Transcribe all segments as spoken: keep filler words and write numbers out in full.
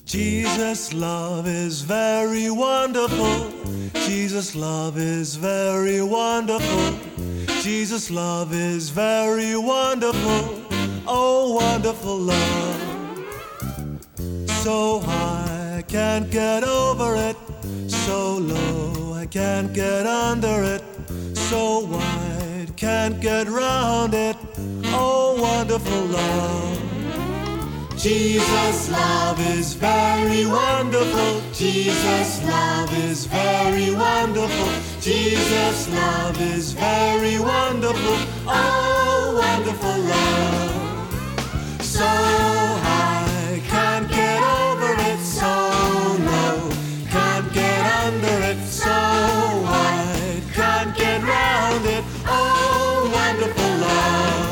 Jesus' love is very wonderful. Jesus' love is very wonderful. Jesus' love is very wonderful. Oh, wonderful love. So high, I can't get over it. So low, I can't get under it. So wide, can't get round it. Oh, wonderful love. Jesus' love is very wonderful. Jesus' love is very wonderful. Jesus' love is very wonderful. Oh, wonderful love. So high, can't get over it. So low, can't get under it. So wide, can't get round it. Oh, wonderful love.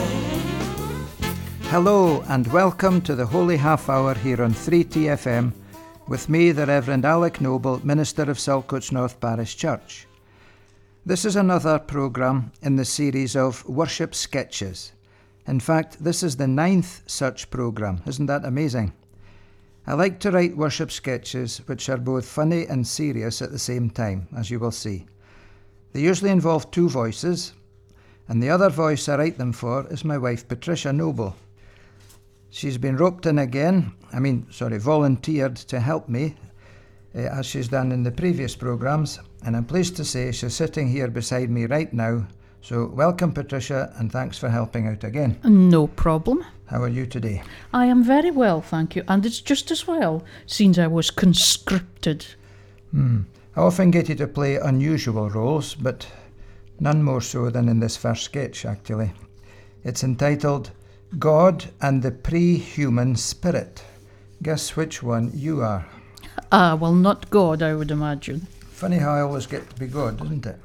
Hello and welcome to the Holy Half Hour here on three T F M with me, the Reverend Alec Noble, Minister of Saltcoats North Parish Church. This is another programme in the series of worship sketches. In fact, this is the ninth such programme. Isn't that amazing? I like to write worship sketches which are both funny and serious at the same time, as you will see. They usually involve two voices, and the other voice I write them for is my wife Patricia Noble. She's been roped in again, I mean, sorry, volunteered to help me, uh, as she's done in the previous programmes, and I'm pleased to say she's sitting here beside me right now. So welcome, Patricia, and thanks for helping out again. No problem. How are you today? I am very well, thank you, and it's just as well, since I was conscripted. Hmm. I often get you to play unusual roles, but none more so than in this first sketch, actually. It's entitled God and the Pre-Human Spirit. Guess which one you are? Ah, well, not God, I would imagine. Funny how I always get to be God, isn't it?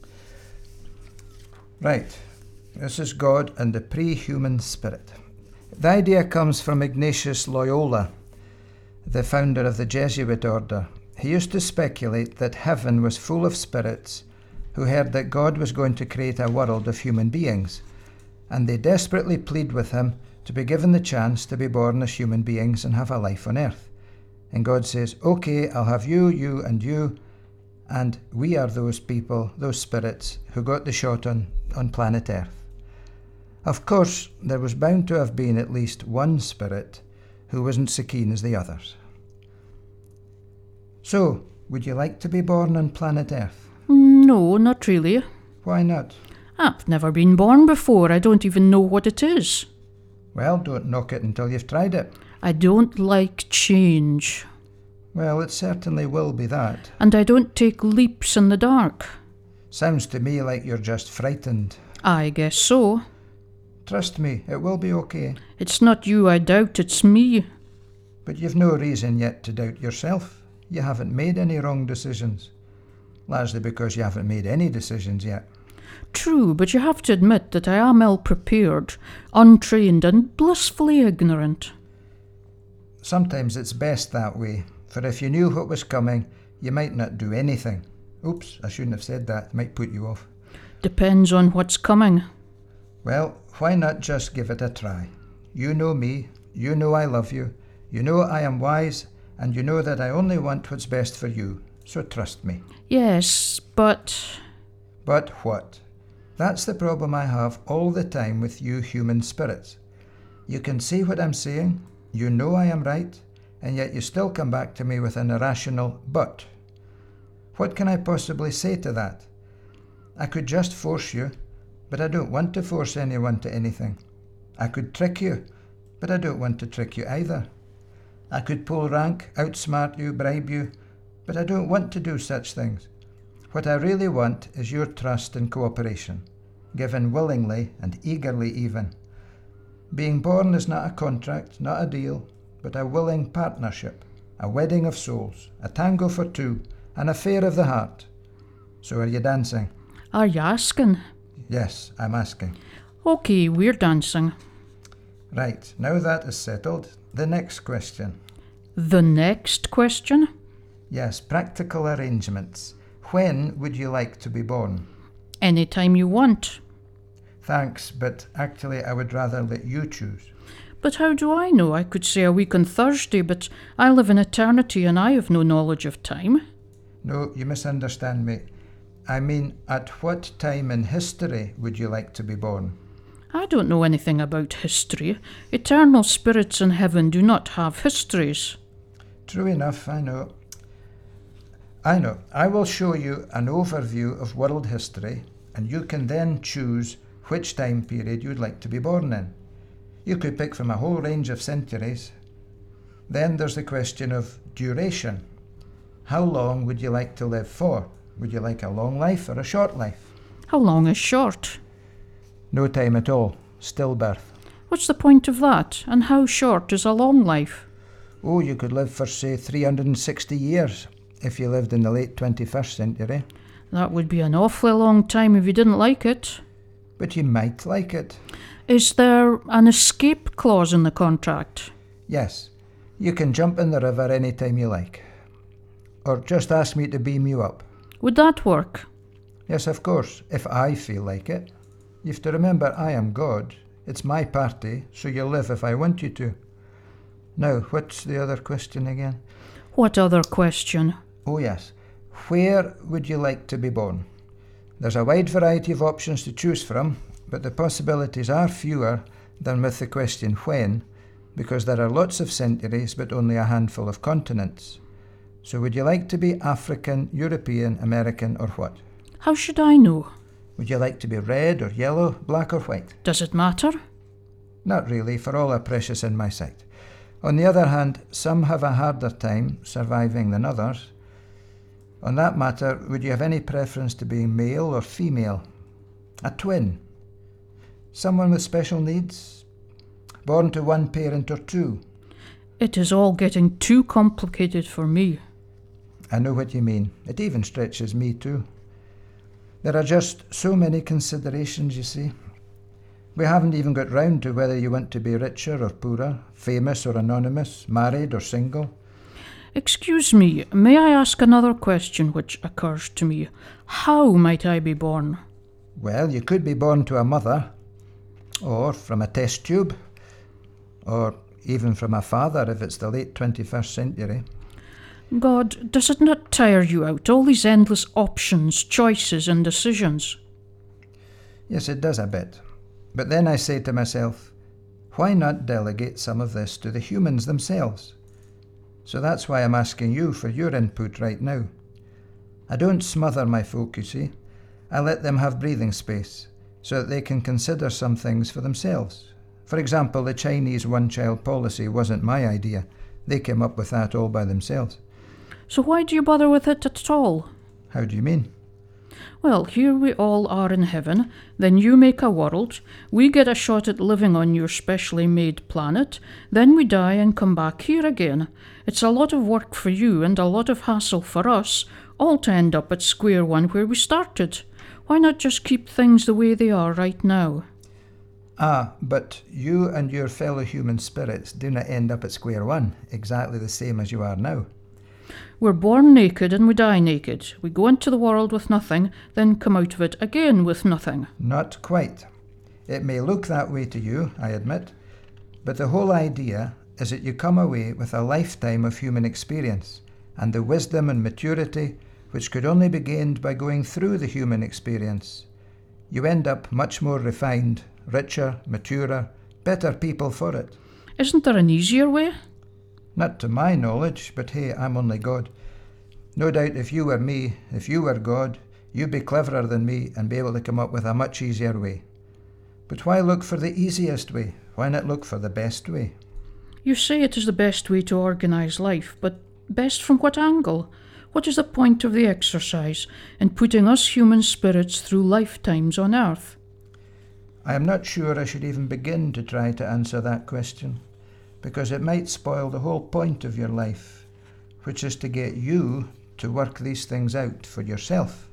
Right, this is God and the Pre-Human Spirit. The idea comes from Ignatius Loyola, the founder of the Jesuit order. He used to speculate that heaven was full of spirits who heard that God was going to create a world of human beings, and they desperately plead with him to be given the chance to be born as human beings and have a life on earth. And God says, okay, I'll have you, you and you, and we are those people, those spirits, who got the shot on, on planet Earth. Of course, there was bound to have been at least one spirit who wasn't so keen as the others. So, would you like to be born on planet Earth? No, not really. Why not? I've never been born before. I don't even know what it is. Well, don't knock it until you've tried it. I don't like change. Well, it certainly will be that. And I don't take leaps in the dark. Sounds to me like you're just frightened. I guess so. Trust me, it will be okay. It's not you I doubt, it's me. But you've no reason yet to doubt yourself. You haven't made any wrong decisions. Largely because you haven't made any decisions yet. True, but you have to admit that I am ill-prepared, untrained and blissfully ignorant. Sometimes it's best that way, for if you knew what was coming, you might not do anything. Oops, I shouldn't have said that, it might put you off. Depends on what's coming. Well, why not just give it a try? You know me, you know I love you, you know I am wise, and you know that I only want what's best for you, so trust me. Yes, but... But what? That's the problem I have all the time with you human spirits. You can see what I'm saying, you know I am right, and yet you still come back to me with an irrational but. What can I possibly say to that? I could just force you, but I don't want to force anyone to anything. I could trick you, but I don't want to trick you either. I could pull rank, outsmart you, bribe you, but I don't want to do such things. What I really want is your trust and cooperation, given willingly and eagerly even. Being born is not a contract, not a deal, but a willing partnership, a wedding of souls, a tango for two, an affair of the heart. So are you dancing? Are you asking? Yes, I'm asking. Okay, we're dancing. Right, now that is settled, the next question. The next question? Yes, practical arrangements. When would you like to be born? Anytime you want. Thanks, but actually I would rather let you choose. But how do I know? I could say a week on Thursday, but I live in eternity and I have no knowledge of time. No, you misunderstand me. I mean, at what time in history would you like to be born? I don't know anything about history. Eternal spirits in heaven do not have histories. True enough, I know. I know. I will show you an overview of world history, and you can then choose which time period you'd like to be born in. You could pick from a whole range of centuries. Then there's the question of duration. How long would you like to live for? Would you like a long life or a short life? How long is short? No time at all. Stillbirth. What's the point of that? And how short is a long life? Oh, you could live for, say, three hundred sixty years if you lived in the late twenty-first century. That would be an awfully long time if you didn't like it. But you might like it. Is there an escape clause in the contract? Yes. You can jump in the river any time you like. Or just ask me to beam you up. Would that work? Yes, of course, if I feel like it. You have to remember I am God. It's my party, so you'll live if I want you to. Now, what's the other question again? What other question? Oh yes. Where would you like to be born? There's a wide variety of options to choose from, but the possibilities are fewer than with the question when, because there are lots of centuries but only a handful of continents. So would you like to be African, European, American, or what? How should I know? Would you like to be red or yellow, black or white? Does it matter? Not really, for all are precious in my sight. On the other hand, some have a harder time surviving than others. On that matter, would you have any preference to being male or female? A twin? Someone with special needs? Born to one parent or two? It is all getting too complicated for me. I know what you mean. It even stretches me too. There are just so many considerations, you see. We haven't even got round to whether you want to be richer or poorer, famous or anonymous, married or single. Excuse me, may I ask another question which occurs to me? How might I be born? Well, you could be born to a mother, or from a test tube, or even from a father if it's the late twenty-first century. God, does it not tire you out, all these endless options, choices and decisions? Yes, it does a bit. But then I say to myself, why not delegate some of this to the humans themselves? So that's why I'm asking you for your input right now. I don't smother my folk, you see. I let them have breathing space so that they can consider some things for themselves. For example, the Chinese one-child policy wasn't my idea. They came up with that all by themselves. So why do you bother with it at all? How do you mean? Well, here we all are in heaven, then you make a world, we get a shot at living on your specially made planet, then we die and come back here again. It's a lot of work for you and a lot of hassle for us, all to end up at square one where we started. Why not just keep things the way they are right now? Ah, but you and your fellow human spirits do not end up at square one, exactly the same as you are now. We're born naked and we die naked. We go into the world with nothing, then come out of it again with nothing. Not quite. It may look that way to you, I admit, but the whole idea is that you come away with a lifetime of human experience and the wisdom and maturity which could only be gained by going through the human experience. You end up much more refined, richer, maturer, better people for it. Isn't there an easier way? Not to my knowledge, but hey, I'm only God. No doubt if you were me, if you were God, you'd be cleverer than me and be able to come up with a much easier way. But why look for the easiest way? Why not look for the best way? You say it is the best way to organise life, but best from what angle? What is the point of the exercise in putting us human spirits through lifetimes on Earth? I am not sure I should even begin to try to answer that question, because it might spoil the whole point of your life, which is to get you to work these things out for yourself.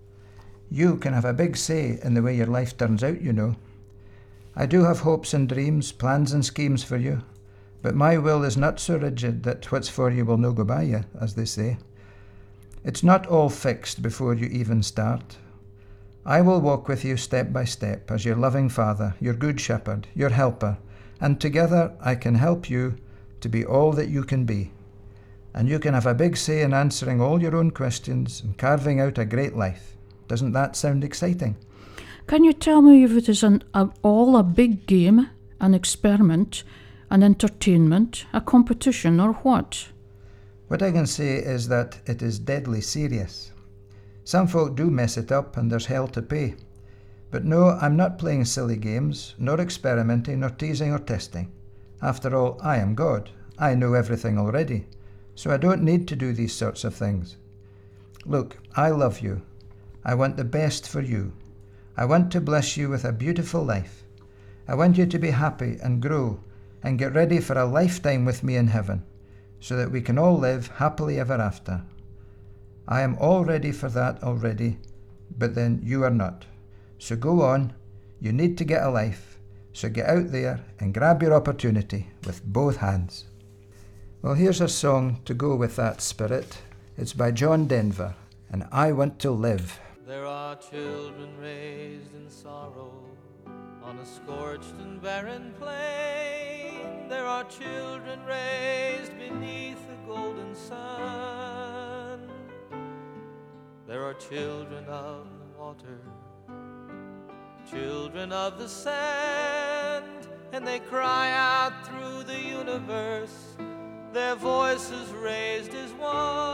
You can have a big say in the way your life turns out, you know. I do have hopes and dreams, plans and schemes for you, but my will is not so rigid that what's for you will no go by you, as they say. It's not all fixed before you even start. I will walk with you step by step as your loving Father, your good shepherd, your helper, and together I can help you to be all that you can be. And you can have a big say in answering all your own questions and carving out a great life. Doesn't that sound exciting? Can you tell me if it is an, a, all a big game, an experiment, an entertainment, a competition, or what? What I can say is that it is deadly serious. Some folk do mess it up and there's hell to pay. But no, I'm not playing silly games, nor experimenting, nor teasing or testing. After all, I am God. I know everything already, so I don't need to do these sorts of things. Look, I love you. I want the best for you. I want to bless you with a beautiful life. I want you to be happy and grow and get ready for a lifetime with me in heaven, so that we can all live happily ever after. I am all ready for that already, but then you are not. So go on, you need to get a life, so get out there and grab your opportunity with both hands. Well, here's a song to go with that spirit. It's by John Denver, and I Want to Live. There are children raised in sorrow on a scorched and barren plain. There are children raised beneath the golden sun. There are children of the water, children of the sand, and they cry out through the universe, their voices raised as one.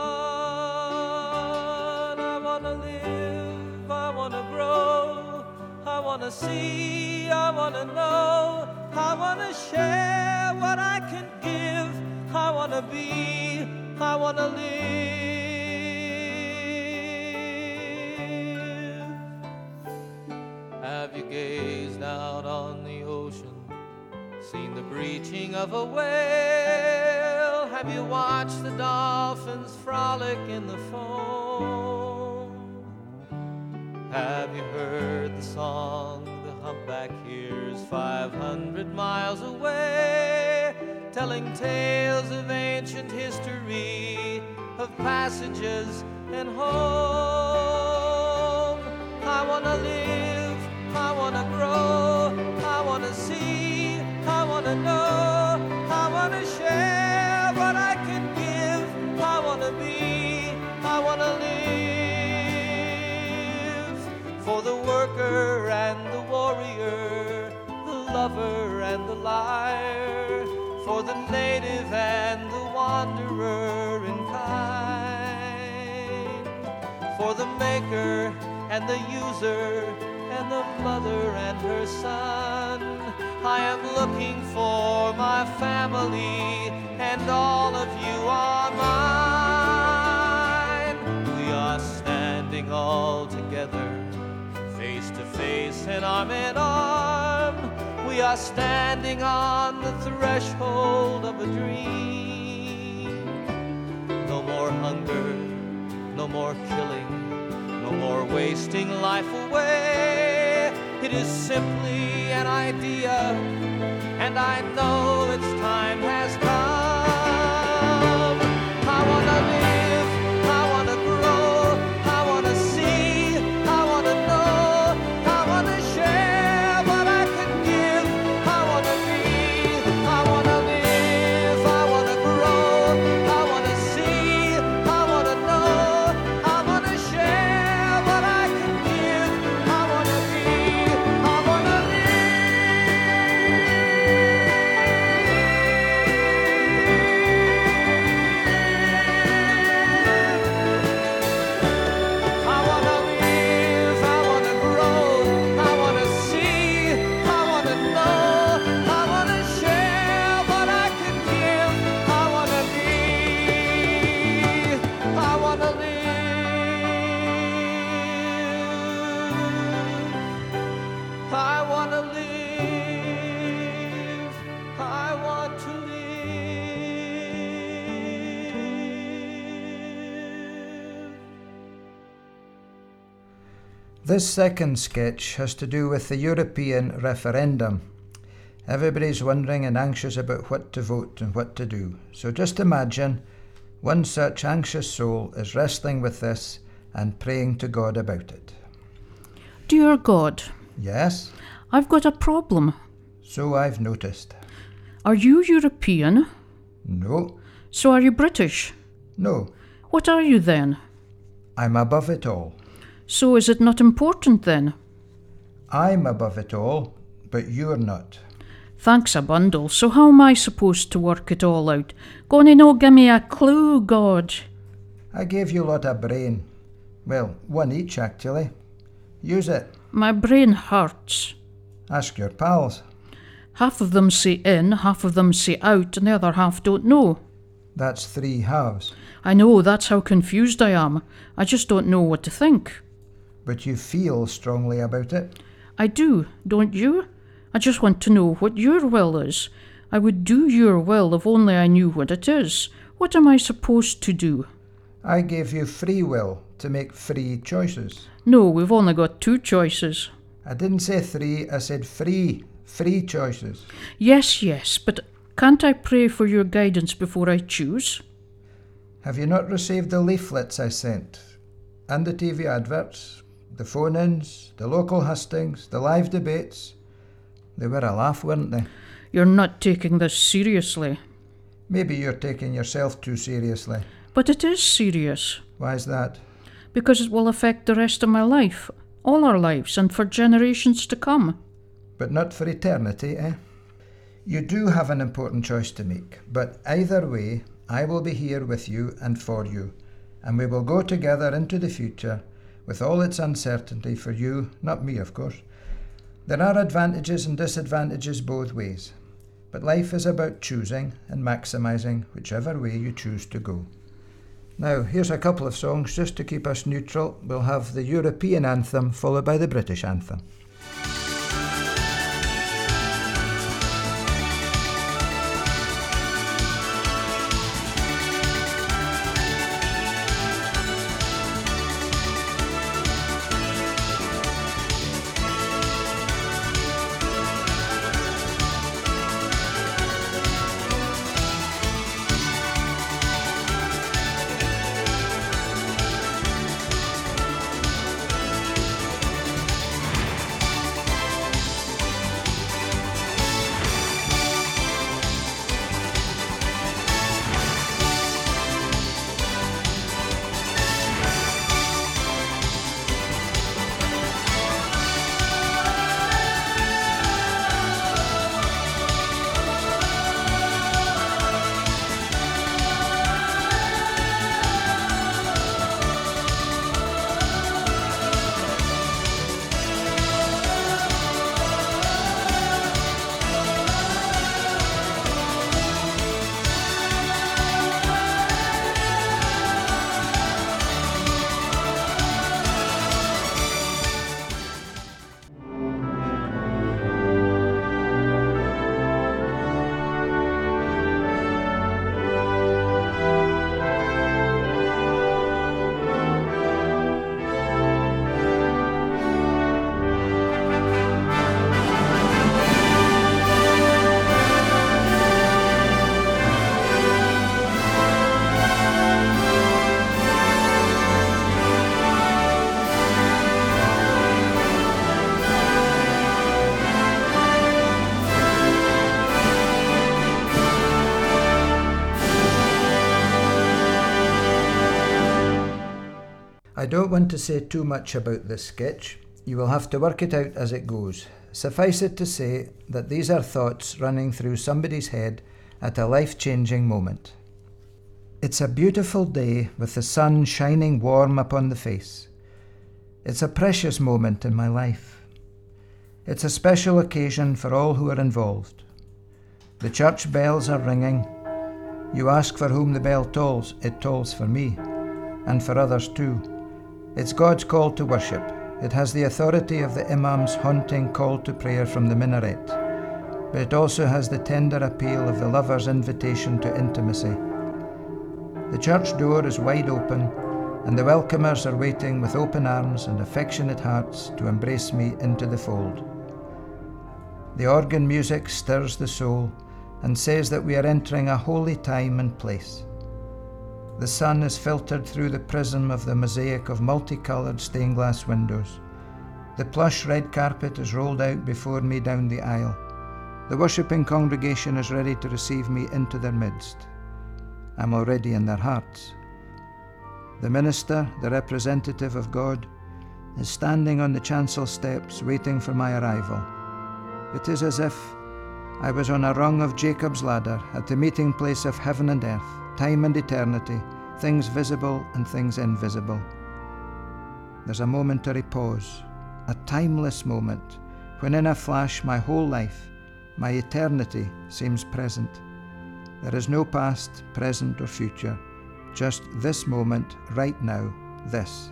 I wanna live, I wanna grow, I wanna see, I wanna know, I wanna share what I can give, I wanna be, I wanna live. Have you gazed out on the ocean, seen the breaching of a whale? Have you watched the dolphins frolic in the foam? Have you heard the song the humpback hears five hundred miles away, telling tales of ancient history, of passages and home? I wanna live, I wanna grow, I wanna see, I wanna know, I wanna share what I can give, I wanna be, I wanna live. For the worker and the warrior, the lover and the liar, for the native and the wanderer in kind, for the maker and the user, and the mother and her son. I am looking for my family, and all of you are mine. We are standing all together, face to face and arm in arm. We are standing on the threshold of a dream. No more hunger, no more killing, no more wasting life away. It is simply an idea, and I know its time has come. I wanna live, I wanna grow, I wanna see, I wanna know, I wanna share what I can give, I wanna be, I wanna live, I wanna grow, I wanna see, I wanna know, I wanna share what I can give, I wanna be, I wanna live. I wanna live, I wanna grow, I wanna see, I wanna know, I wanna share what I can give, I wanna be, I wanna live. I wanna live, I want to live. This second sketch has to do with the European referendum. Everybody's wondering and anxious about what to vote and what to do. So just imagine one such anxious soul is wrestling with this and praying to God about it. Dear God, Yes, I've got a problem. so I've noticed. Are you European? No. So are you British? No. What are you then? I'm above it all. So is it not important then? I'm above it all, but you're not. Thanks a bundle. So how am I supposed to work it all out? Gonna no give me a clue, God. I gave you a lot of brain. Well, one each actually. Use it. My brain hurts. Ask your pals. Half of them say in, half of them say out, and the other half don't know. That's three halves. I know, that's how confused I am. I just don't know what to think. But you feel strongly about it. I do, don't you? I just want to know what your will is. I would do your will if only I knew what it is. What am I supposed to do? I gave you free will to make free choices. No, we've only got two choices. I didn't say three, I said free. Free choices. Yes, yes, but can't I pray for your guidance before I choose? Have you not received the leaflets I sent? And the T V adverts? The phone-ins? The local hustings? The live debates? They were a laugh, weren't they? You're not taking this seriously. Maybe you're taking yourself too seriously. But it is serious. Why is that? Because it will affect the rest of my life, all our lives, and for generations to come. But not for eternity, eh? You do have an important choice to make, but either way, I will be here with you and for you, and we will go together into the future with all its uncertainty for you, not me, of course. There are advantages and disadvantages both ways, but life is about choosing and maximising whichever way you choose to go. Now, here's a couple of songs just to keep us neutral. We'll have the European anthem followed by the British anthem. I don't want to say too much about this sketch. You will have to work it out as it goes. Suffice it to say that these are thoughts running through somebody's head at a life-changing moment. It's a beautiful day with the sun shining warm upon the face. It's a precious moment in my life. It's a special occasion for all who are involved. The church bells are ringing. You ask for whom the bell tolls, it tolls for me, and for others too. It's God's call to worship. It has the authority of the Imam's haunting call to prayer from the minaret, but it also has the tender appeal of the lover's invitation to intimacy. The church door is wide open, and the welcomers are waiting with open arms and affectionate hearts to embrace me into the fold. The organ music stirs the soul and says that we are entering a holy time and place. The sun is filtered through the prism of the mosaic of multicoloured stained glass windows. The plush red carpet is rolled out before me down the aisle. The worshipping congregation is ready to receive me into their midst. I'm already in their hearts. The minister, the representative of God, is standing on the chancel steps waiting for my arrival. It is as if I was on a rung of Jacob's ladder at the meeting place of heaven and earth, time and eternity, things visible and things invisible. There's a momentary pause, a timeless moment, when in a flash my whole life, my eternity seems present. There is no past, present or future, just this moment, right now, this.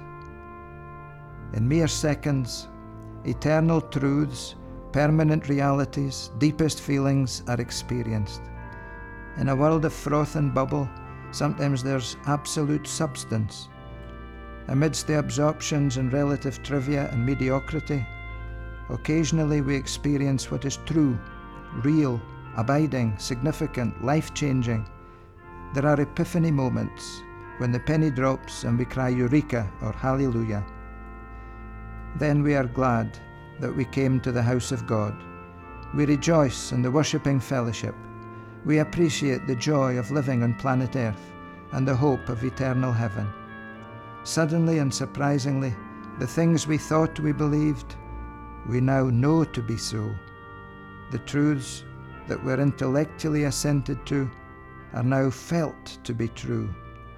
In mere seconds, eternal truths, permanent realities, deepest feelings are experienced. In a world of froth and bubble, sometimes there's absolute substance. Amidst the absorptions and relative trivia and mediocrity, occasionally we experience what is true, real, abiding, significant, life-changing. There are epiphany moments when the penny drops and we cry Eureka or Hallelujah. Then we are glad that we came to the house of God. We rejoice in the worshipping fellowship. We appreciate the joy of living on planet Earth and the hope of eternal heaven. Suddenly and surprisingly, the things we thought we believed, we now know to be so. The truths that were intellectually assented to are now felt to be true.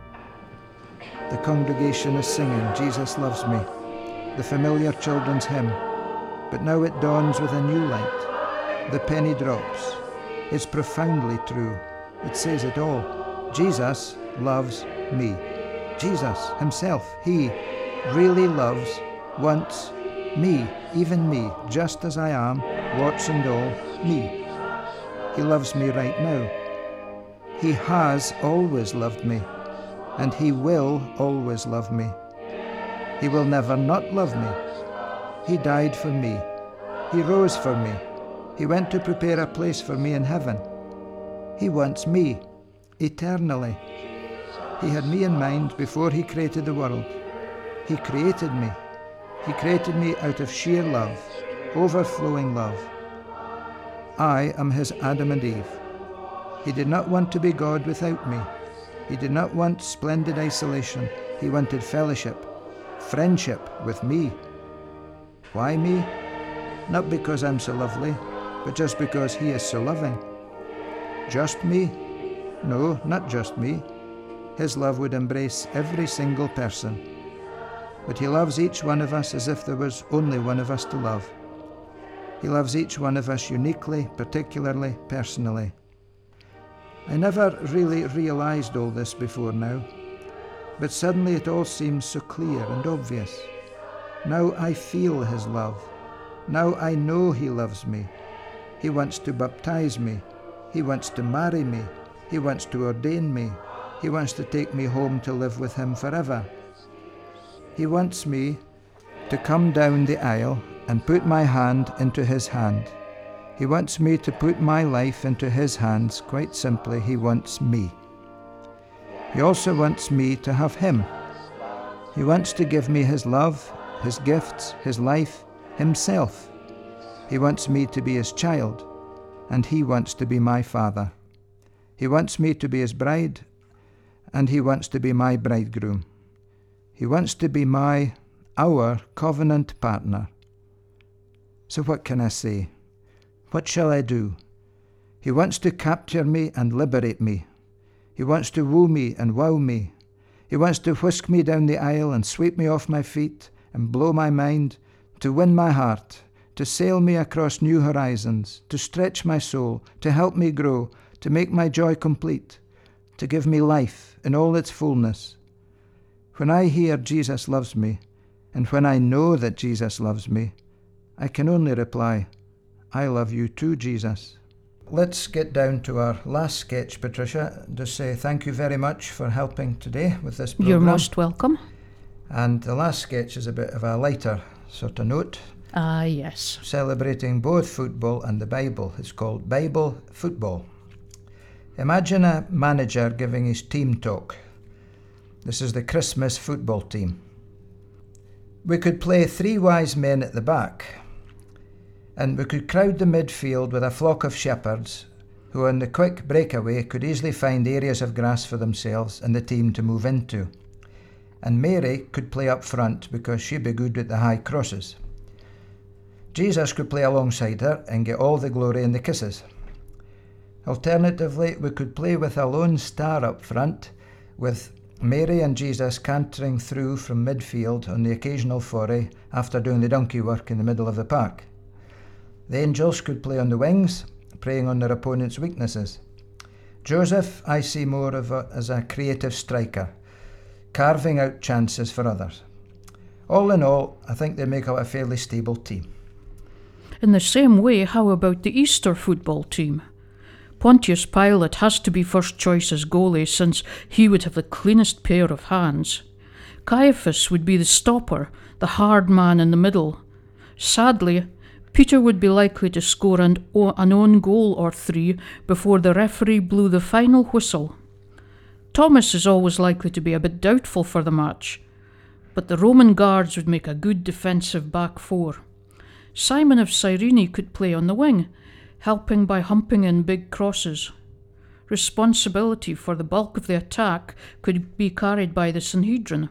The congregation is singing Jesus Loves Me, the familiar children's hymn, but now it dawns with a new light. The penny drops. It's profoundly true. It says it all. Jesus loves me. Jesus himself, he really loves, wants me, even me, just as I am, warts and all, me. He loves me right now. He has always loved me, and he will always love me. He will never not love me. He died for me. He rose for me. He went to prepare a place for me in heaven. He wants me, eternally. He had me in mind before he created the world. He created me. He created me out of sheer love, overflowing love. I am his Adam and Eve. He did not want to be God without me. He did not want splendid isolation. He wanted fellowship, friendship with me. Why me? Not because I'm so lovely, but just because he is so loving. Just me? No, not just me. His love would embrace every single person. But he loves each one of us as if there was only one of us to love. He loves each one of us uniquely, particularly, personally. I never really realized all this before now, but suddenly it all seems so clear and obvious. Now I feel his love. Now I know he loves me. He wants to baptize me. He wants to marry me. He wants to ordain me. He wants to take me home to live with him forever. He wants me to come down the aisle and put my hand into his hand. He wants me to put my life into his hands. Quite simply, he wants me. He also wants me to have him. He wants to give me his love, his gifts, his life, himself. He wants me to be his child, and he wants to be my father. He wants me to be his bride, and he wants to be my bridegroom. He wants to be my, our covenant partner. So what can I say? What shall I do? He wants to capture me and liberate me. He wants to woo me and wow me. He wants to whisk me down the aisle and sweep me off my feet and blow my mind, to win my heart, to sail me across new horizons, to stretch my soul, to help me grow, to make my joy complete, to give me life in all its fullness. When I hear Jesus loves me, and when I know that Jesus loves me, I can only reply, I love you too, Jesus. Let's get down to our last sketch, Patricia. Just say thank you very much for helping today with this programme. You're most welcome. And the last sketch is a bit of a lighter sort of note. Ah, yes. Celebrating both football and the Bible. It's called Bible Football. Imagine a manager giving his team talk. This is the Christmas football team. We could play three wise men at the back. And we could crowd the midfield with a flock of shepherds who on the quick breakaway could easily find areas of grass for themselves and the team to move into. And Mary could play up front because she'd be good at the high crosses. Jesus could play alongside her and get all the glory and the kisses. Alternatively, we could play with a lone star up front, with Mary and Jesus cantering through from midfield on the occasional foray after doing the donkey work in the middle of the park. The angels could play on the wings, preying on their opponents' weaknesses. Joseph I see more of a, as a creative striker, carving out chances for others. All in all, I think they make up a fairly stable team. In the same way, how about the Easter football team? Pontius Pilate has to be first choice as goalie since he would have the cleanest pair of hands. Caiaphas would be the stopper, the hard man in the middle. Sadly, Peter would be likely to score an, an own goal or three before the referee blew the final whistle. Thomas is always likely to be a bit doubtful for the match, but the Roman guards would make a good defensive back four. Simon of Cyrene could play on the wing, helping by humping in big crosses. Responsibility for the bulk of the attack could be carried by the Sanhedrin.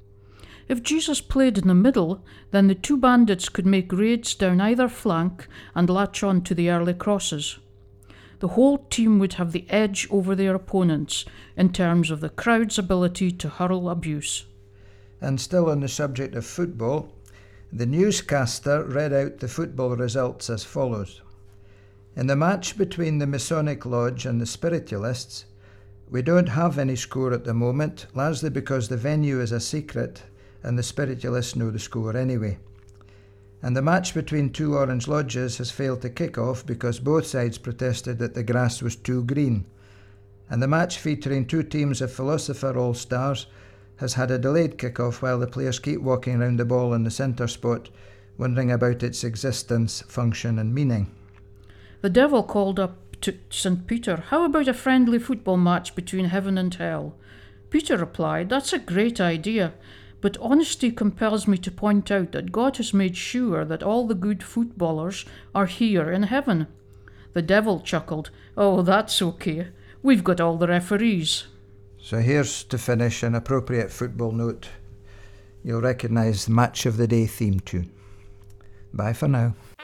If Jesus played in the middle, then the two bandits could make raids down either flank and latch on to the early crosses. The whole team would have the edge over their opponents in terms of the crowd's ability to hurl abuse. And still on the subject of football, the newscaster read out the football results as follows. In the match between the Masonic Lodge and the Spiritualists, we don't have any score at the moment, largely because the venue is a secret and the Spiritualists know the score anyway. And the match between two Orange Lodges has failed to kick off because both sides protested that the grass was too green. And the match featuring two teams of Philosopher All-Stars has had a delayed kick-off while the players keep walking around the ball in the centre spot, wondering about its existence, function and meaning. The devil called up to Saint Peter, "How about a friendly football match between heaven and hell?" Peter replied, "That's a great idea, but honesty compels me to point out that God has made sure that all the good footballers are here in heaven." The devil chuckled, "Oh, that's okay. We've got all the referees." So here's to finish an appropriate football note. You'll recognise the Match of the Day theme tune. Bye for now.